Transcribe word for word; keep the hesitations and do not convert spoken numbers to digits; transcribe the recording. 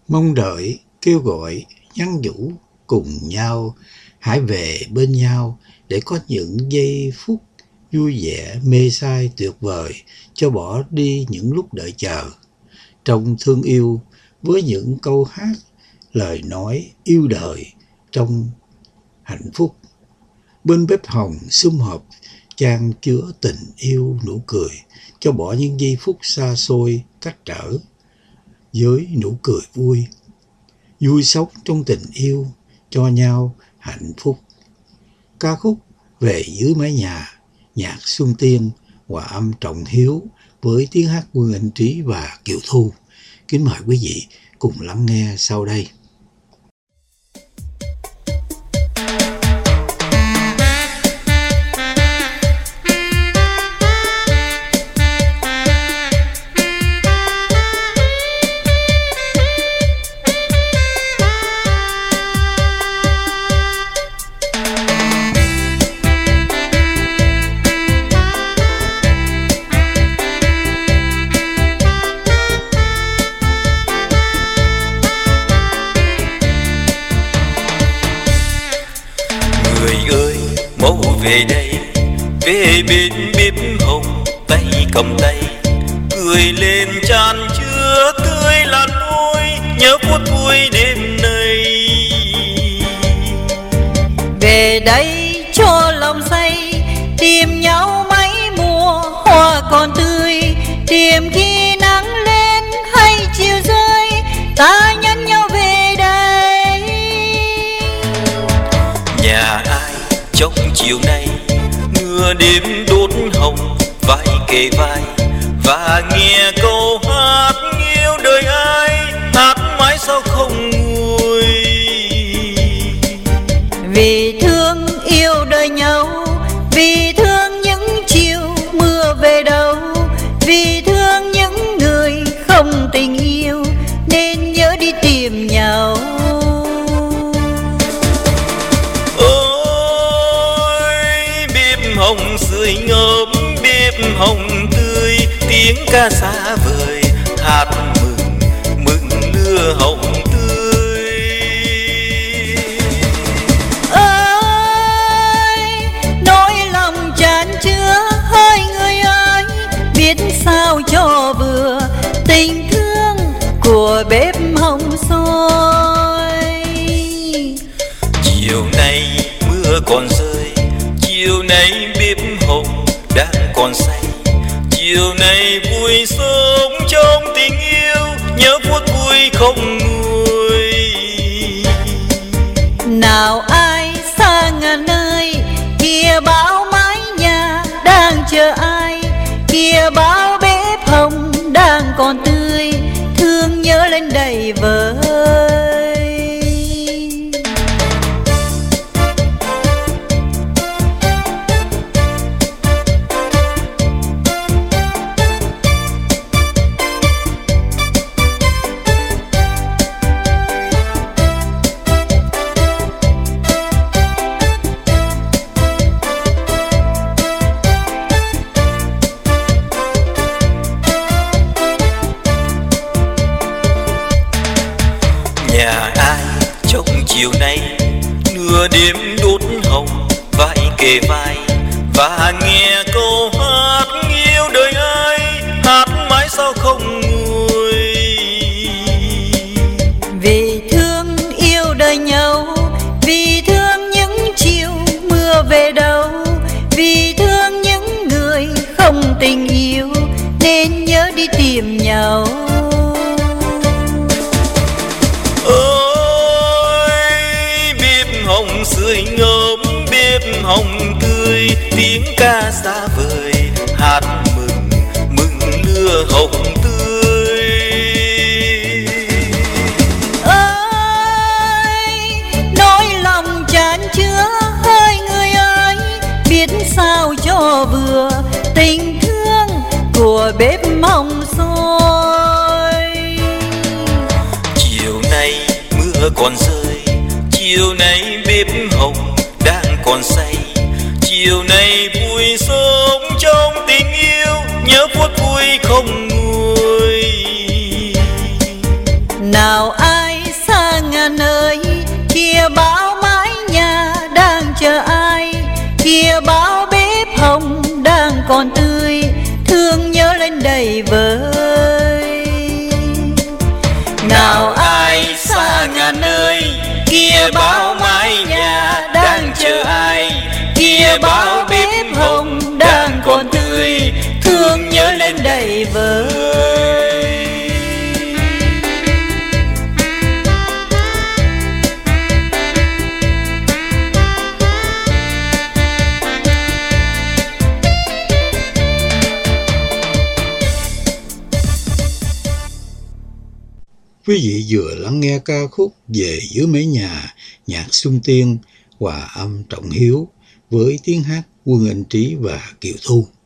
Mong đợi, kêu gọi, nhắn nhủ cùng nhau, hãy về bên nhau để có những giây phút vui vẻ, mê say tuyệt vời, cho bỏ đi những lúc đợi chờ. Trong thương yêu với những câu hát, lời nói yêu đời trong hạnh phúc. Bên bếp hồng sum họp, chan chứa tình yêu nụ cười, cho bỏ những giây phút xa xôi cách trở với nụ cười vui. Vui sống trong tình yêu, cho nhau hạnh phúc. Ca khúc Về dưới mái nhà, nhạc Xuân Tiên, hòa âm Trọng Hiếu với tiếng hát Quân Anh Trí và Kiều Thu. Kính mời quý vị cùng lắng nghe sau đây. Về đây, về bên bếp hồng, tay cầm tay, cười lên tràn chứa tươi làn môi, nhớ phút vui đêm nay. Về đây cho lòng say, tìm nhau mấy mùa hoa còn tươi, tìm khi nắng lên hay chiều rơi, ta nhắn nhau về đây. Nhà ai trong chiều nay, mưa đêm đốt hồng, vai kề vai và nghe câu hát yêu đời ai, hát mãi sao không nguôi. Vì thương yêu đời nhau, vì thương những chiều mưa về đâu, vì thương những người không tình yêu nên nhớ đi tìm nhau. Hồng sưởi ngấm bếp hồng tươi, tiếng ca xa vời hát mừng mừng lửa hồng tươi. Ơi nỗi lòng tràn chứa hai người ơi, biết sao cho vừa tình thương của bếp hồng sôi. Chiều nay mưa còn rơi, chiều nay bếp hồng đang còn say, chiều nay vui sống trong tình yêu, nhớ phút vui không nguôi. Nào ai xa ngàn nơi, kia bao mái nhà đang chờ ai, kia bao bếp hồng đang còn tươi, thương nhớ lên đầy vơi. Nhà ai trong chiều nay, nửa đêm đốt hồng, vai kề vai và nghe câu hát yêu đời ai, hát mãi sao không nguôi. Vì thương yêu đời nhau, vì thương những chiều mưa về đâu, vì thương những người không tình yêu nên nhớ đi tìm nhau. Hồng sưởi ngấm bếp hồng tươi, tiếng ca xa vời hát mừng mừng lửa hồng tươi. Ơi nỗi lòng tràn chứa hai người ơi, biết sao cho vừa tình thương của bếp hồng sôi. Chiều nay mưa còn rơi, chiều nay bếp hồng đang còn say, chiều nay vui sống trong tình yêu, nhớ phút vui không nguôi. Nào Nào ai xa ngàn ơi, kia bao mái nhà đang chờ ai, kia bao bếp hồng đang còn tươi, thương nhớ lên đầy vơi. Nào ai xa ngàn nơi, kia bao mái nhà đang chờ ai, kia bao bếp hồng đang còn tươi, thương nhớ lên đầy vơi. Quý vị vừa lắng nghe ca khúc Về Dưới Mái Nhà, nhạc Xuân Tiên, hòa âm Trọng Hiếu với tiếng hát Quân Anh Trí và Kiều Thu.